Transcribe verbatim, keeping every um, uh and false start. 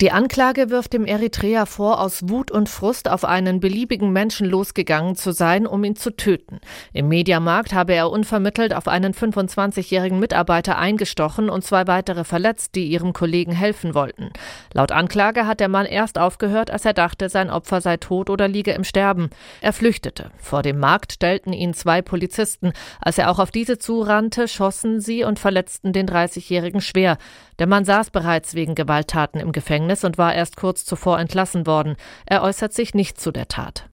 Die Anklage wirft dem Eritreer vor, aus Wut und Frust auf einen beliebigen Menschen losgegangen zu sein, um ihn zu töten. Im Mediamarkt habe er unvermittelt auf einen fünfundzwanzigjährigen Mitarbeiter eingestochen und zwei weitere verletzt, die ihrem Kollegen helfen wollten. Laut Anklage hat der Mann erst aufgehört, als er dachte, sein Opfer sei tot oder liege im Sterben. Er flüchtete. Vor dem Markt stellten ihn zwei Polizisten. Als er auch auf diese zurannte, schossen sie und verletzten den dreißigjährigen schwer. Der Mann saß bereits wegen Gewalttaten im Gefängnis und war erst kurz zuvor entlassen worden. Er äußert sich nicht zu der Tat.